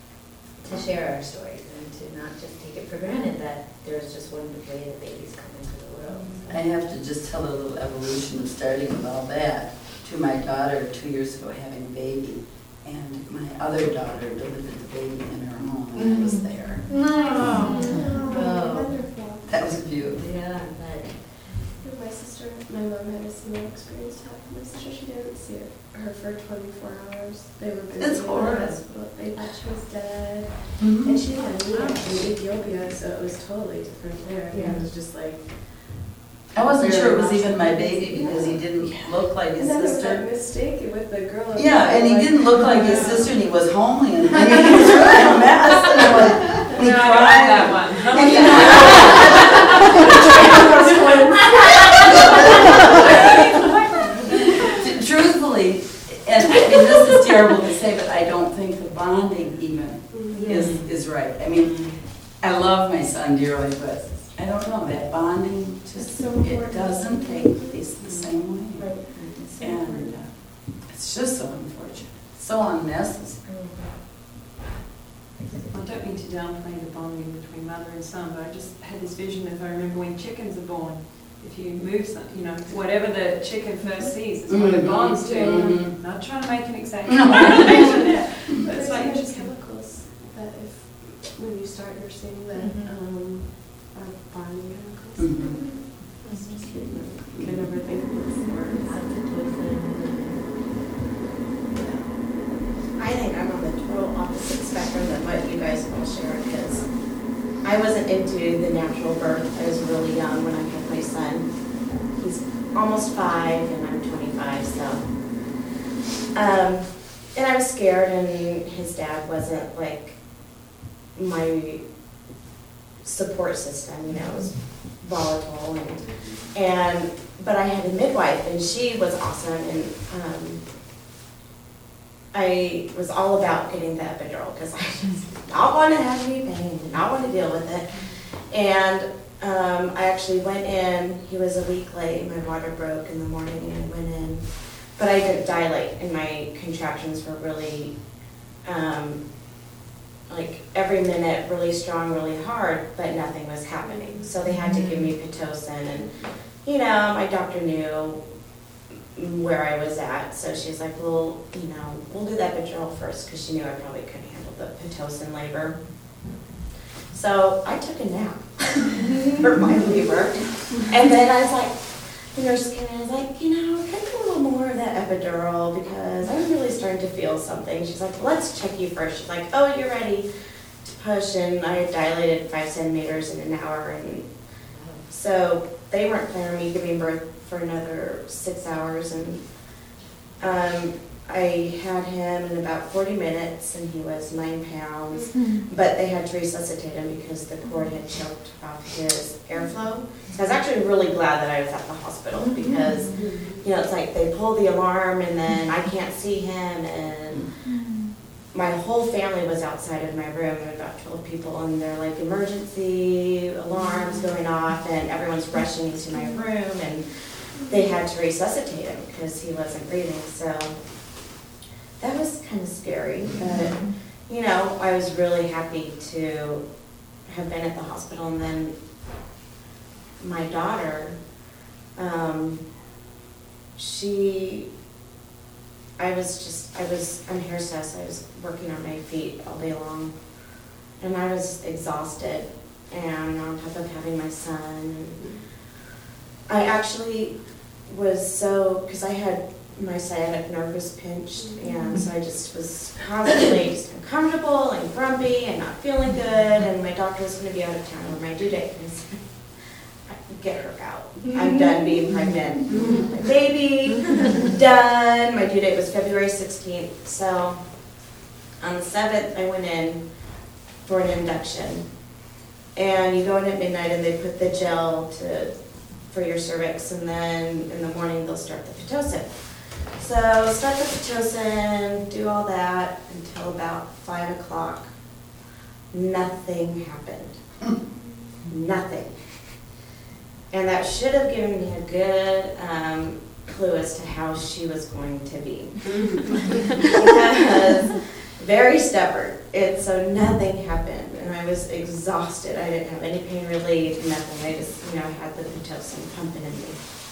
to share our stories and to not just take it for granted that there's just one way that babies come into the world. I have to just tell a little evolution of starting with all that to my daughter two years ago having a baby, and my other daughter delivered the baby in her home, and I was there. Oh. Wonderful. That was beautiful. Yeah, but My sister, my mom had a similar experience happen. My sister, she didn't see it, her for twenty-four hours. They were busy That's in the horrible. hospital. They thought she was dead. Mhm. And she had moved in Ethiopia, so it was totally different there. Yeah. It was just like, I wasn't sure it was even my baby because he didn't look like his and then there was that sister. mistake with the girl. in Yeah, the- and he like- didn't look like his sister, and he was homely, and I mean, he was really a mess, and I'm like, and he No, I cried. like that one. And he- Truthfully, and I mean, this is terrible to say, but I don't think the bonding even is, is right. I mean, I love my son dearly, but I don't know, that bonding just, It's so it important. doesn't take place the same way. And uh, it's just so unfortunate, so unnecessary. I don't mean to downplay the bonding between mother and son, but I just had this vision of, I remember when chickens are born, if you move some, you know, whatever the chicken first sees is what it bonds to. Mhm. Not trying to make an exact correlation there, but There's it's like even just chemicals that if, when you start nursing, that Mhm. um, are bonding chemicals. Mhm. I never think of this I think I'm on the total opposite spectrum than what you guys all share, because I wasn't into the natural birth. I was really young when I had my son. He's almost five and I'm twenty-five, so. Um, and I was scared, and his dad wasn't like my support system, you know, it was volatile, and, and, but I had a midwife, and she was awesome, and, um, I was all about getting the epidural because I just did not want to have any pain, did not want to deal with it. And um, I actually went in, he was a week late, my water broke in the morning, and I went in, but I didn't dilate, and my contractions were really, um, like every minute, really strong, really hard, but nothing was happening. So they had to give me Pitocin, and you know, my doctor knew where I was at, so she's like, well, you know, we'll do that epidural first, because she knew I probably couldn't handle the Pitocin labor. So I took a nap for my labor, and then I was like, the nurse came in, I was like, you know, can I get a little more of that epidural, because I'm really starting to feel something. She's like, let's check you first. She's like, oh, you're ready to push, and I dilated five centimeters in an hour, and so they weren't planning on me giving birth for another six hours, and um, I had him in about forty minutes, and he was nine pounds, but they had to resuscitate him because the cord had choked off his airflow. So I was actually really glad that I was at the hospital, because, you know, it's like they pull the alarm, and then I can't see him, and my whole family was outside of my room. There were about twelve people, and they're like emergency alarms going off, and everyone's rushing into my room, and they had to resuscitate him because he wasn't breathing. So that was kind of scary, but you know, I was really happy to have been at the hospital. And then my daughter, um, she, I was just, I was, I'm hair stressed, I was working on my feet all day long, and I was exhausted, and on top of having my son, I actually was so, because I had, my sciatic nerve was pinched, and so I just was constantly just uncomfortable and grumpy and not feeling good, and my doctor was going to be out of town on my due date, and I said, get her out. I'm done being pregnant. My baby, done. My due date was February sixteenth, so on the seventh I went in for an induction, and you go in at midnight and they put the gel to for your cervix, and then in the morning they'll start the Pitocin. So start the Pitocin, do all that until about five o'clock. Nothing happened. Nothing. And that should have given me a good um, clue as to how she was going to be. Because very stubborn. And so nothing happened. And I was exhausted. I didn't have any pain relief, nothing. I just, you know, had the Pitocin pumping in me.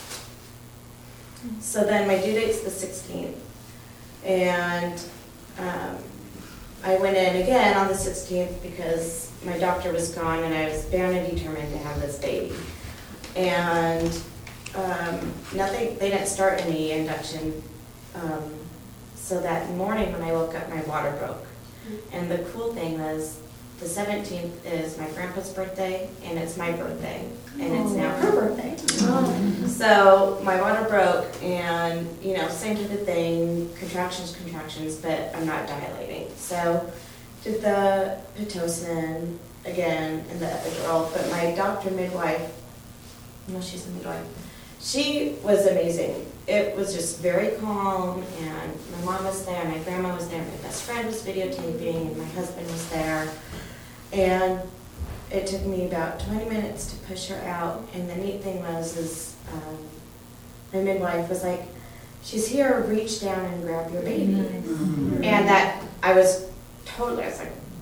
So then my due date's the sixteenth. And um, I went in again on the sixteenth because my doctor was gone, and I was bound and determined to have this baby. And um, nothing, they didn't start any induction. Um, so that morning when I woke up, my water broke. And the cool thing was, the seventeenth is my grandpa's birthday, and it's my birthday, and it's now her birthday. Oh. So my water broke, and you know, same type of thing, contractions, contractions, but I'm not dilating. So did the Pitocin again and the epidural, but my doctor midwife, no, she's a midwife, she was amazing. It was just very calm, and my mom was there, my grandma was there, my best friend was videotaping, and my husband was there. And it took me about twenty minutes to push her out. And the neat thing was, is um, my midwife was like, she's here, reach down and grab your baby. Mm-hmm. And that, I was totally, I was like,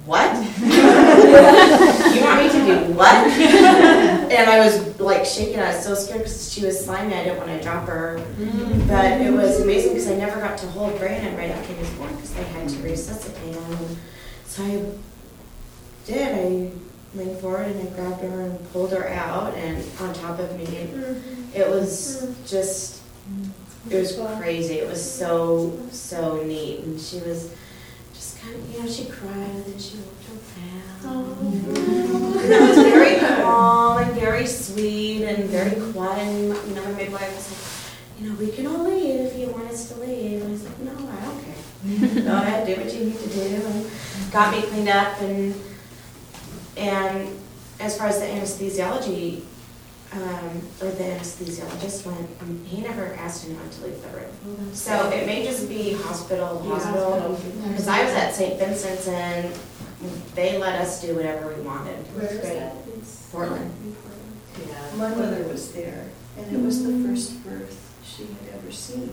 what? You want me to do what? And I was like shaking. I was so scared because she was slimy. I didn't want to drop her. But it was amazing because I never got to hold Brandon right after he was born because they had to resuscitate him. So I did. I leaned forward and I grabbed her and pulled her out and on top of me. And it was just, it was crazy. It was so, so neat. And she was just kind of, you know, she cried and then she looked around. And it was very calm and very sweet and very quiet. And, you know, my midwife was like, you know, we can all leave if you want us to leave. And I was like, no, I don't care. Go ahead, do what you need to do. And got me cleaned up. And and as far as the anesthesiology, um, or the anesthesiologist went, um, he never asked anyone to leave the room. So it may just be hospital, hospital. Because I was at Saint Vincent's and they let us do whatever we wanted. Where is Great. that? Portland. Yeah. My mother was there, and it was the first birth she had ever seen.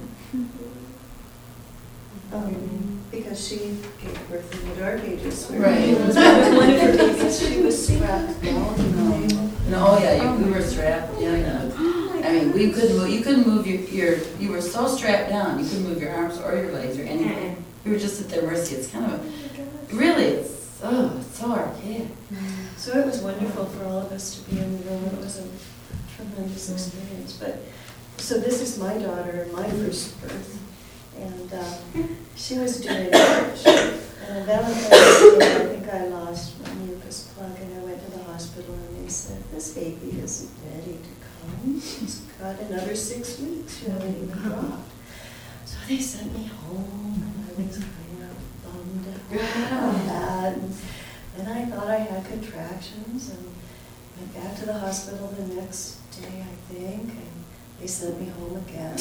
Um, because she gave birth in the Dark Ages. where Right. it was one of her babies, she was strapped down in the table. No, oh yeah, you, we were strapped, yeah, yeah. I mean, we couldn't move, you couldn't move your, your, you were so strapped down, you couldn't move your arms or your legs or anything. We were just at their mercy. It's kind of a, really, it's, oh, it's so archaic. So it was wonderful for all of us to be in the room. It was a tremendous experience. But, so this is my daughter, my first birth. And uh, she was doing March. And Valentine's Day, I think I lost my mucus plug, and I went to the hospital, and they said, this baby isn't ready to come. She's got another six weeks. She hasn't even dropped. So they sent me home, and I was kind of bummed out about that. And then I thought I had contractions, and went back to the hospital the next day, I think, and they sent me home again.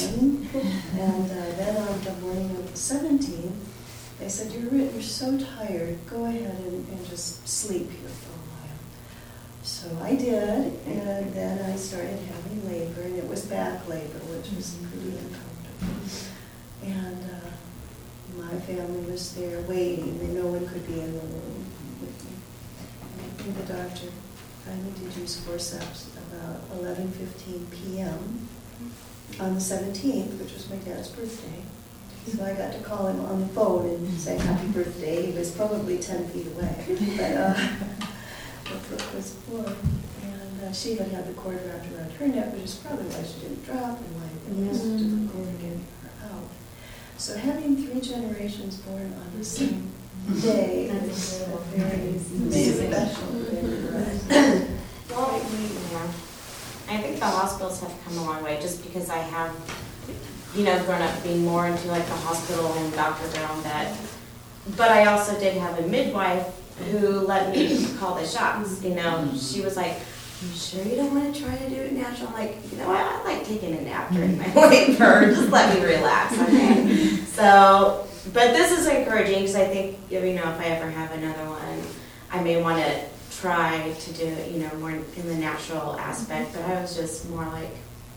And uh, then on the morning of the seventeenth, they said, you're, re- you're so tired, go ahead and, and just sleep here for a while. So I did, and then I started having labor, and it was back labor, which was pretty uncomfortable. And uh, my family was there waiting, and no one could be in the room with me. And I think the doctor finally did use forceps about eleven fifteen p m on the seventeenth, which was my dad's birthday. So I got to call him on the phone and say happy birthday. He was probably ten feet away, but uh, Brooke was born. And uh, she had had the cord wrapped around her neck, which is probably why she didn't drop and why it was difficult getting her out. So having three generations born on the same day is a very Amazing. special day for us. Well, yeah. I think the hospitals have come a long way just because I have, you know, grown up being more into like the hospital and doctor realm that, but I also did have a midwife who let me call the shots, you know. She was like, you sure you don't want to try to do it natural? I'm like, you know what, I like taking a nap during my labor, just let me relax, okay? So, but this is encouraging because I think, you know, if I ever have another one, I may want to try to do it, you know, more in the natural aspect, but I was just more like,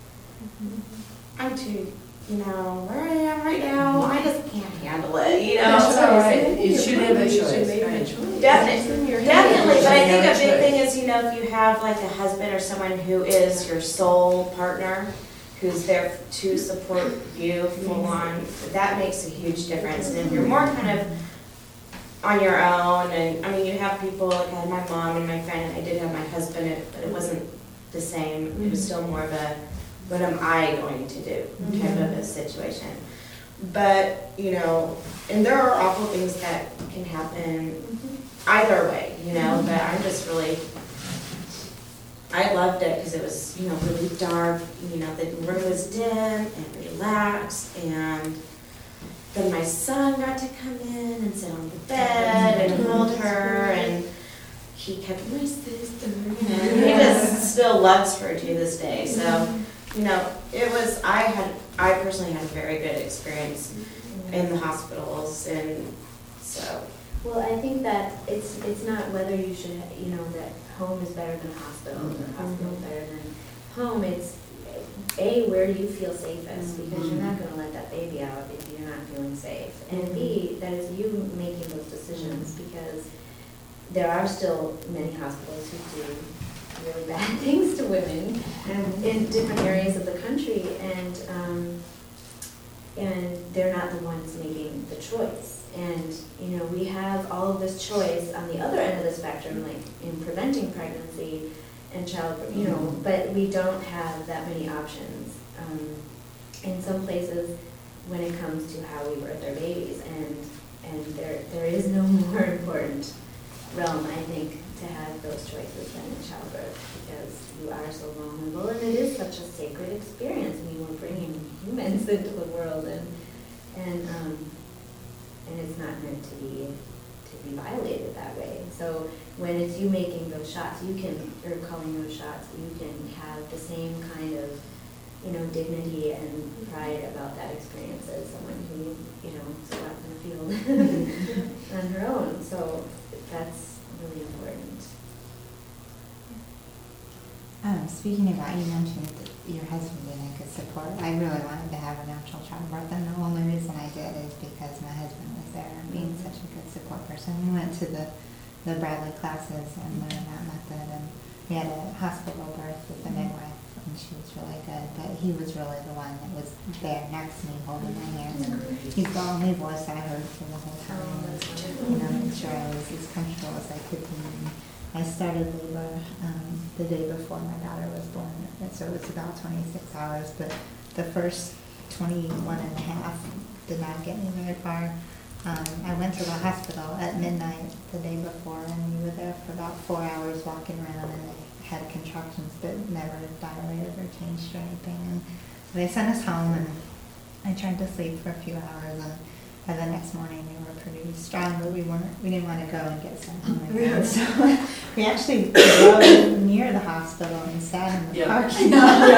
I'm too, you know, where I am right now, I just can't handle it, you know? That's all right. You should have a You choice, should make a right. choice. Definitely, definitely, but I think a big thing is, you know, if you have like a husband or someone who is your sole partner, who's there to support you full on, that makes a huge difference. And if you're more kind of on your own, and I mean, you have people, like I had my mom and my friend, and I did have my husband, but it wasn't the same. It was still more of a, what am I going to do type of a situation. But, you know, and there are awful things that can happen either way, you know, but I'm just really, I loved it because it was, you know, really dark, you know, the room was dim and relaxed, and then my son got to come in and sit on the bed and hold her, and he kept, my sister, you know, and he just still loves her to this day, so, you know, it was, I had, I personally had a very good experience in the hospitals, and so. Well, I think that it's, it's not whether you should, you know, that home is better than hospital, or hospital is better than home. It's, A, where do you feel safest? Because you're not gonna let that baby out if you're not feeling safe. And B, that is you making those decisions, because there are still many hospitals who do really bad things to women in different areas of the country, and um, and they're not the ones making the choice. And you know, we have all of this choice on the other end of the spectrum, like in preventing pregnancy and childbirth, you know, but we don't have that many options um, in some places when it comes to how we birth our babies, and and there there is no more important realm, I think, to have those choices than in childbirth, because you are so vulnerable, and it is such a sacred experience. I mean, we're bringing humans into the world, and and um, and it's not meant to be to be violated that way. So when it's you making those shots, you can, or calling those shots, you can have the same kind of, you know, dignity and pride about that experience as someone who, you know, is out in the field on her own. So that's really important. Um, speaking about, you mentioned that your husband being a good support. I really wanted to have a natural childbirth, and the only reason I did is because my husband was there and being such a good support person. We went to the, the Bradley classes and learned that method, and we had a hospital birth with the midwife, and she was really good. But he was really the one that was there next to me holding my hand. He's the only voice I heard for the whole time. You know, made sure I was as comfortable as I could be. I started labor um, the day before my daughter was born, so it was about twenty-six hours, but the first twenty-one and a half did not get me very far. Um, I went to the hospital at midnight the day before, and we were there for about four hours walking around, and I had contractions but never dilated or changed or anything. And they sent us home, and I tried to sleep for a few hours, and by the next morning we were pretty strong, but we weren't. We didn't want to go and get sent home again. So we actually drove near the hospital and sat in the Yeah. parking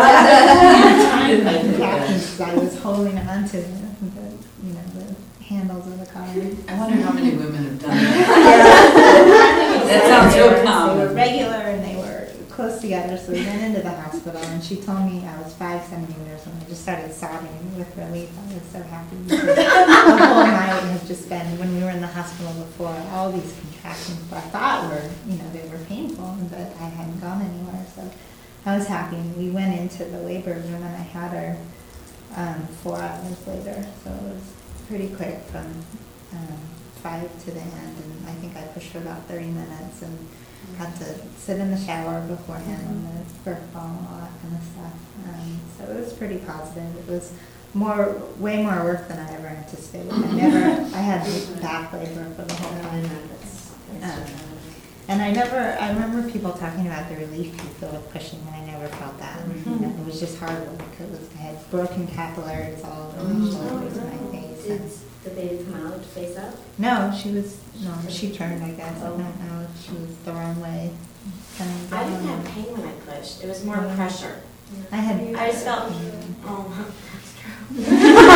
lot. Because I was holding on to the, you know, the handles of the car. I wonder how many women have done that. That sounds so They were common. regular and they were close together, so we went into the hospital, and she told me I was five centimeters, and I just started sobbing with relief. I was so happy because the whole night had just been, when we were in the hospital before, all these contractions I thought were, you know, they were painful, but I hadn't gone anywhere, so I was happy. And we went into the labor room, and I had her um, four hours later, so it was pretty quick from um, five to the end, and I think I pushed her about thirty minutes, and had to sit in the shower beforehand on the birth ball and all that kind of stuff. Um, so it was pretty positive. It was more, way more work than I ever anticipated. I never, I had back labor for the whole time. Um, and I never, I remember people talking about the relief you feel with pushing, and I never felt that. You know, it was just hard work. It was, I had broken capillaries all over my shoulders and my face. Did And the baby come out face up? no, she was, no, she turned, I guess. I don't know. She was the wrong way. coming I didn't down. have pain when I pushed. It was more Yeah. pressure. I had. I just felt, oh, that's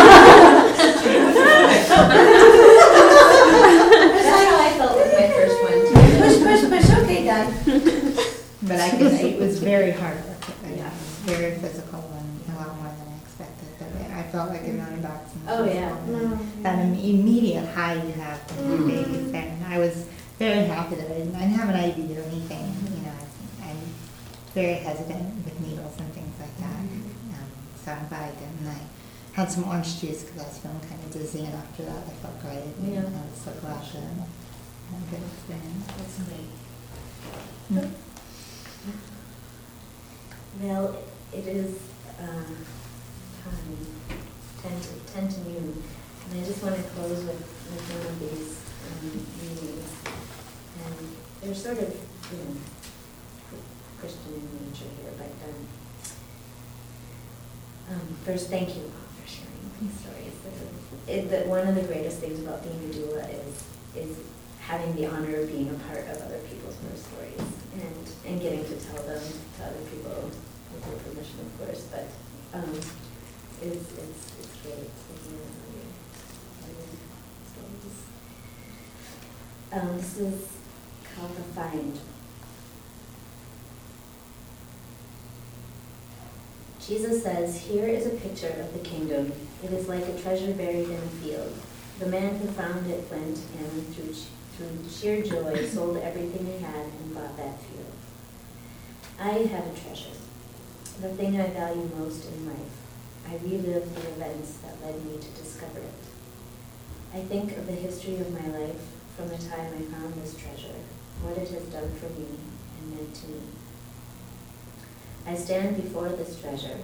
That's how I felt with my first one, too. Push, push, push, okay, done. But I could, it was very hard work. It Yeah. was very physical and a lot more than I expected. But I felt like a million bucks. and Oh, yeah. and That im- immediate high you have when your baby's there. And I was very happy that I didn't, I didn't have an I V or anything. You know, I- I'm very hesitant with needles and things like that. Um, so I'm glad I didn't. I had some orange juice because I was feeling kind of dizzy, and after that I felt great. Yeah. And I was so glad that I had a good experience. That's great. Mm. Well, it is uh, time, ten to, ten to noon, and I just want to close with, with one of these um, readings. And they're sort of, you know, Christian in nature here, but um, um, first, thank you all for sharing these stories. It, that one of the greatest things about being a doula is is having the honor of being a part of other people's birth stories and, and getting to tell them to other people with their permission, of course, but um, it's, it's, it's great to hear all your, all your stories. Um, this is called The Find. Jesus says, "Here is a picture of the kingdom. It is like a treasure buried in a field. The man who found it went in through through sheer joy, sold everything he had and bought that field. I had a treasure, the thing I value most in life. I relived the events that led me to discover it. I think of the history of my life from the time I found this treasure, what it has done for me and meant to me. I stand before this treasure,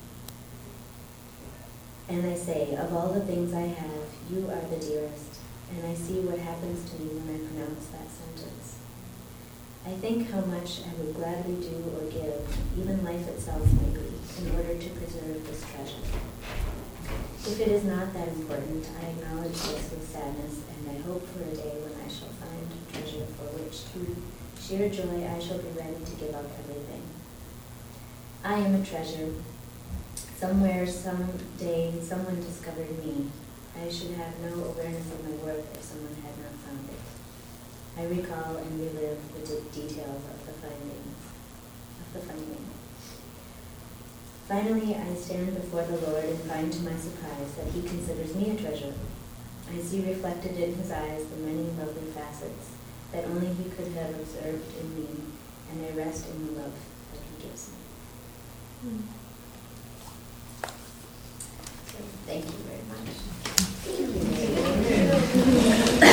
and I say, of all the things I have, you are the dearest, and I see what happens to me when I pronounce that sentence. I think how much I would gladly do or give, even life itself maybe, in order to preserve this treasure. If it is not that important, I acknowledge this with sadness, and I hope for a day when I shall find a treasure for which, through sheer joy, I shall be ready to give up everything. I am a treasure. Somewhere, someday, someone discovered me. I should have no awareness of my worth if someone had not found it. I recall and relive the de- details of the findings, of the finding. Finally, I stand before the Lord and find to my surprise that He considers me a treasure. I see reflected in His eyes the many lovely facets that only He could have observed in me, and I rest in the love that He gives me. Mm. So, thank you very much.